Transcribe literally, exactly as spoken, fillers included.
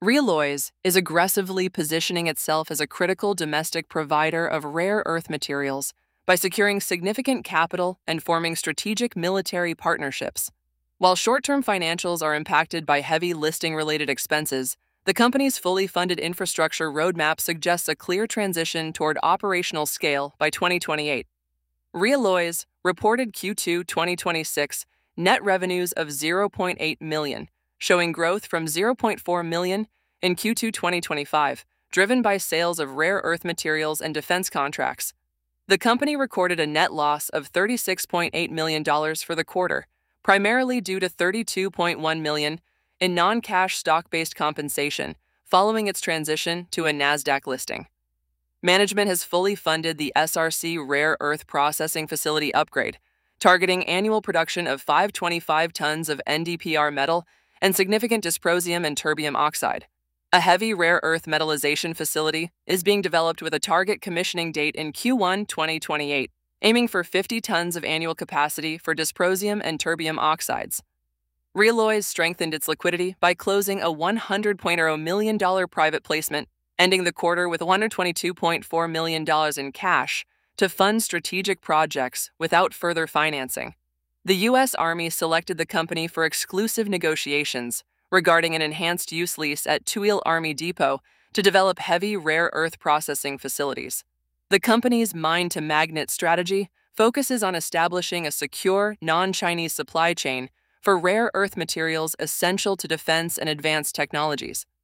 Realloys is aggressively positioning itself as a critical domestic provider of rare earth materials by securing significant capital and forming strategic military partnerships. While short-term financials are impacted by heavy listing-related expenses, the company's fully funded infrastructure roadmap suggests a clear transition toward operational scale by twenty twenty-eight. Realloys reported Q two twenty twenty-six net revenues of zero point eight million dollars, showing growth from zero point four million dollars in Q two twenty twenty-five, driven by sales of rare earth materials and defense contracts. The company recorded a net loss of thirty-six point eight million dollars for the quarter, primarily due to thirty-two point one million dollars in non-cash stock-based compensation following its transition to a NASDAQ listing. Management has fully funded the S R C Rare Earth Processing Facility upgrade, targeting annual production of five hundred twenty-five tons of N D P R metal and significant dysprosium and terbium oxide. A heavy rare earth metallization facility is being developed with a target commissioning date in Q one twenty twenty-eight, aiming for fifty tons of annual capacity for dysprosium and terbium oxides. Realloys strengthened its liquidity by closing a one hundred point zero million dollars private placement, ending the quarter with one hundred twenty-two point four million dollars in cash to fund strategic projects without further financing. The U S Army selected the company for exclusive negotiations regarding an enhanced use lease at Tuile Army Depot to develop heavy rare earth processing facilities. The company's mine-to-magnet strategy focuses on establishing a secure, non-Chinese supply chain for rare earth materials essential to defense and advanced technologies.